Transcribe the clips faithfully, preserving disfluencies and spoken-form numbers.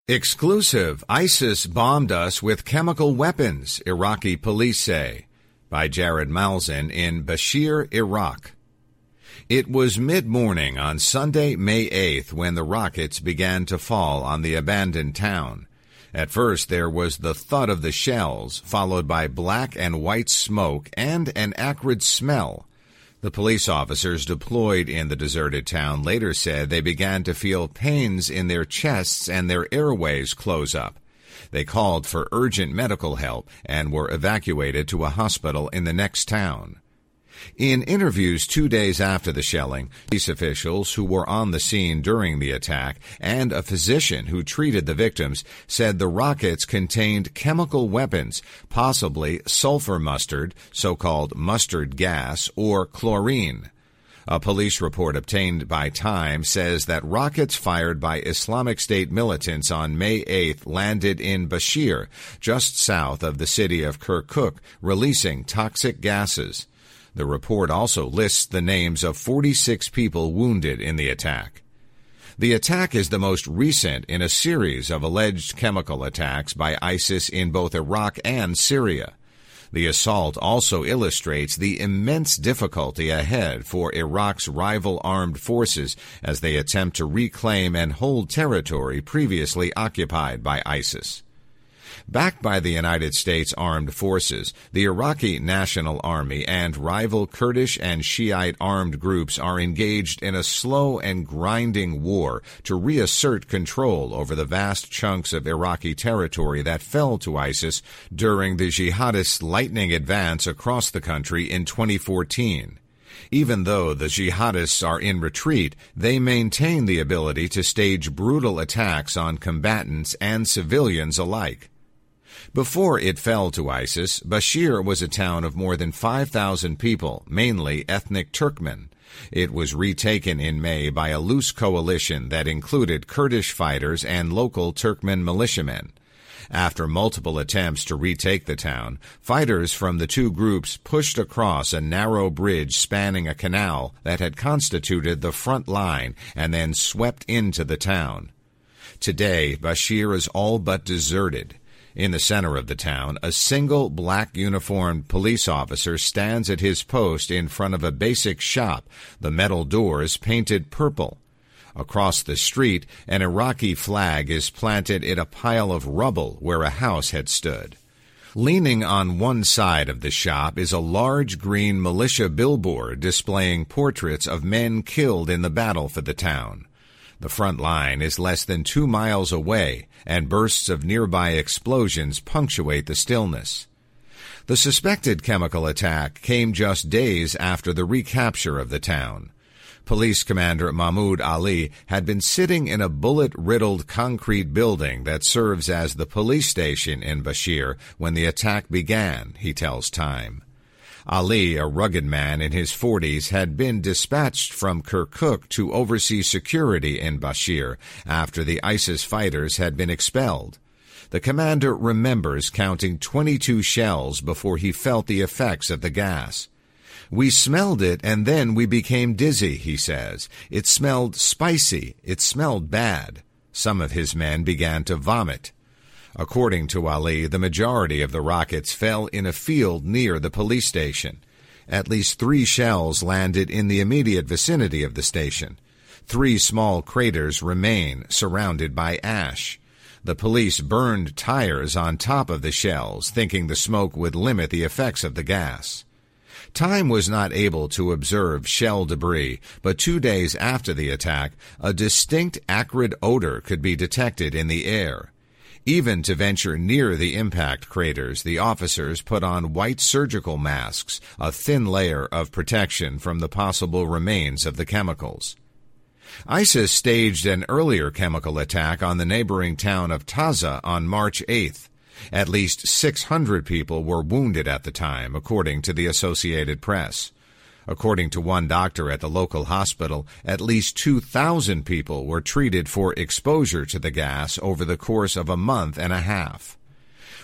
Exclusive, ISIS bombed us with chemical weapons, Iraqi police say, by Jared Malzahn in Bashir, Iraq. It was mid-morning on Sunday, May eighth, when the rockets began to fall on the abandoned town. At first, there was the thud of the shells, followed by black and white smoke and an acrid smell. The police officers deployed in the deserted town later said they began to feel pains in their chests and their airways close up. They called for urgent medical help and were evacuated to a hospital in the next town. In interviews two days after the shelling, police officials who were on the scene during the attack and a physician who treated the victims said the rockets contained chemical weapons, possibly sulfur mustard, so-called mustard gas, or chlorine. A police report obtained by Time says that rockets fired by Islamic State militants on May eighth landed in Bashir, just south of the city of Kirkuk, releasing toxic gases. The report also lists the names of forty-six people wounded in the attack. The attack is the most recent in a series of alleged chemical attacks by ISIS in both Iraq and Syria. The assault also illustrates the immense difficulty ahead for Iraq's rival armed forces as they attempt to reclaim and hold territory previously occupied by ISIS. Backed by the United States Armed Forces, the Iraqi National Army and rival Kurdish and Shiite armed groups are engaged in a slow and grinding war to reassert control over the vast chunks of Iraqi territory that fell to ISIS during the jihadists' lightning advance across the country in twenty fourteen. Even though the jihadists are in retreat, they maintain the ability to stage brutal attacks on combatants and civilians alike. Before it fell to ISIS, Bashir was a town of more than five thousand people, mainly ethnic Turkmen. It was retaken in May by a loose coalition that included Kurdish fighters and local Turkmen militiamen. After multiple attempts to retake the town, fighters from the two groups pushed across a narrow bridge spanning a canal that had constituted the front line and then swept into the town. Today, Bashir is all but deserted. In the center of the town, a single black uniformed police officer stands at his post in front of a basic shop, the metal doors painted purple. Across the street, an Iraqi flag is planted in a pile of rubble where a house had stood. Leaning on one side of the shop is a large green militia billboard displaying portraits of men killed in the battle for the town. The front line is less than two miles away, and bursts of nearby explosions punctuate the stillness. The suspected chemical attack came just days after the recapture of the town. Police Commander Mahmoud Ali had been sitting in a bullet-riddled concrete building that serves as the police station in Bashir when the attack began, he tells Time. Ali, a rugged man in his forties, had been dispatched from Kirkuk to oversee security in Bashir after the ISIS fighters had been expelled. The commander remembers counting twenty-two shells before he felt the effects of the gas. "We smelled it and then we became dizzy," he says. "It smelled spicy. It smelled bad." Some of his men began to vomit. According to Ali, the majority of the rockets fell in a field near the police station. At least three shells landed in the immediate vicinity of the station. Three small craters remain, surrounded by ash. The police burned tires on top of the shells, thinking the smoke would limit the effects of the gas. Time was not able to observe shell debris, but two days after the attack, a distinct acrid odor could be detected in the air. Even to venture near the impact craters, the officers put on white surgical masks, a thin layer of protection from the possible remains of the chemicals. ISIS staged an earlier chemical attack on the neighboring town of Taza on March eighth. At least six hundred people were wounded at the time, according to the Associated Press. According to one doctor at the local hospital, at least two thousand people were treated for exposure to the gas over the course of a month and a half.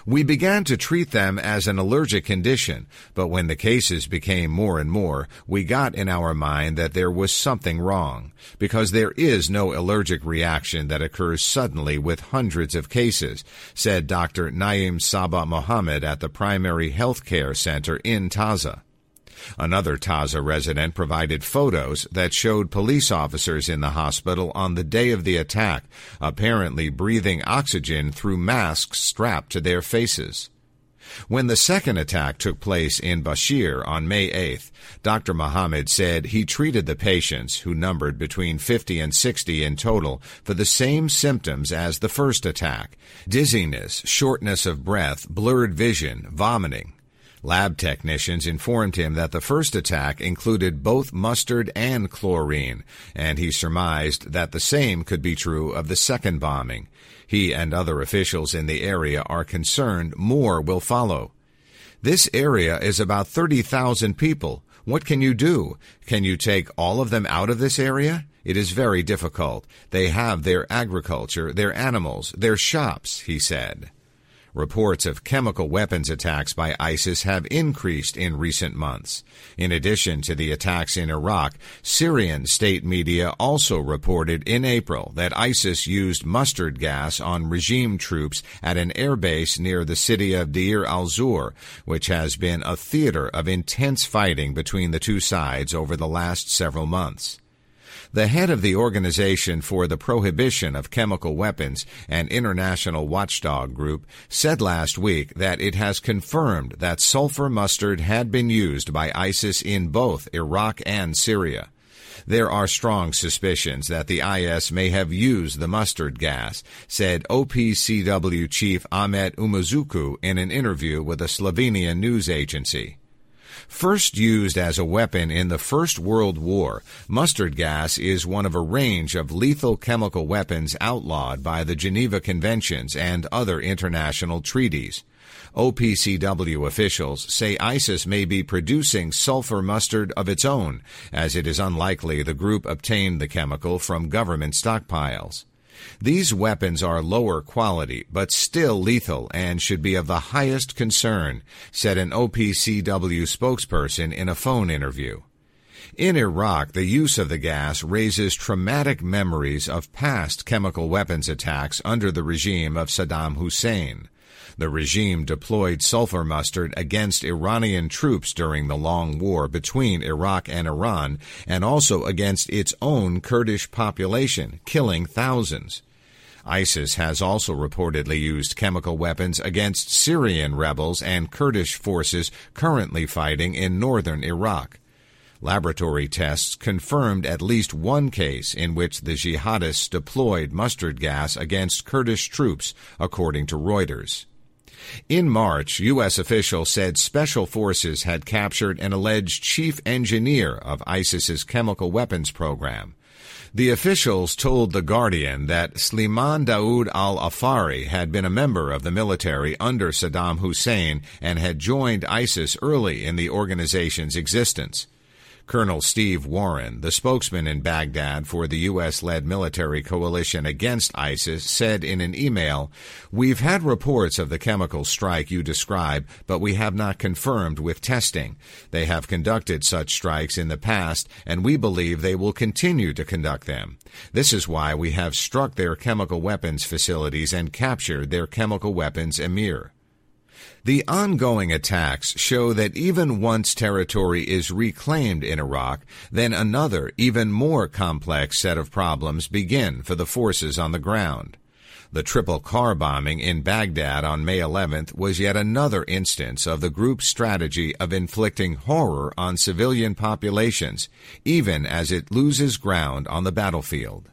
We began to treat them as an allergic condition, but when the cases became more and more, we got in our mind that there was something wrong, because there is no allergic reaction that occurs suddenly with hundreds of cases, said Doctor Naeem Sabah Mohammed at the Primary Health Care Center in Taza. Another Taza resident provided photos that showed police officers in the hospital on the day of the attack, apparently breathing oxygen through masks strapped to their faces. When the second attack took place in Bashir on May eighth, Doctor Mohammed said he treated the patients, who numbered between fifty and sixty in total, for the same symptoms as the first attack: dizziness, shortness of breath, blurred vision, vomiting. Lab technicians informed him that the first attack included both mustard and chlorine, and he surmised that the same could be true of the second bombing. He and other officials in the area are concerned more will follow. This area is about thirty thousand people. What can you do? Can you take all of them out of this area? It is very difficult. They have their agriculture, their animals, their shops, he said. Reports of chemical weapons attacks by ISIS have increased in recent months. In addition to the attacks in Iraq, Syrian state media also reported in April that ISIS used mustard gas on regime troops at an airbase near the city of Deir al-Zur, which has been a theater of intense fighting between the two sides over the last several months. The head of the Organization for the Prohibition of Chemical Weapons, an international watchdog group, said last week that it has confirmed that sulfur mustard had been used by ISIS in both Iraq and Syria. There are strong suspicions that the I S may have used the mustard gas, said O P C W chief Ahmet Umazuku in an interview with a Slovenian news agency. First used as a weapon in the First World War, mustard gas is one of a range of lethal chemical weapons outlawed by the Geneva Conventions and other international treaties. O P C W officials say ISIS may be producing sulfur mustard of its own, as it is unlikely the group obtained the chemical from government stockpiles. These weapons are lower quality, but still lethal and should be of the highest concern, said an O P C W spokesperson in a phone interview. In Iraq, the use of the gas raises traumatic memories of past chemical weapons attacks under the regime of Saddam Hussein. The regime deployed sulfur mustard against Iranian troops during the long war between Iraq and Iran, and also against its own Kurdish population, killing thousands. ISIS has also reportedly used chemical weapons against Syrian rebels and Kurdish forces currently fighting in northern Iraq. Laboratory tests confirmed at least one case in which the jihadists deployed mustard gas against Kurdish troops, according to Reuters. In March, U S officials said special forces had captured an alleged chief engineer of ISIS's chemical weapons program. The officials told The Guardian that Sliman Daoud al-Afari had been a member of the military under Saddam Hussein and had joined ISIS early in the organization's existence. Colonel Steve Warren, the spokesman in Baghdad for the U S-led military coalition against ISIS, said in an email, "We've had reports of the chemical strike you describe, but we have not confirmed with testing. They have conducted such strikes in the past, and we believe they will continue to conduct them. This is why we have struck their chemical weapons facilities and captured their chemical weapons emir." The ongoing attacks show that even once territory is reclaimed in Iraq, then another, even more complex set of problems begin for the forces on the ground. The triple car bombing in Baghdad on May eleventh was yet another instance of the group's strategy of inflicting horror on civilian populations, even as it loses ground on the battlefield.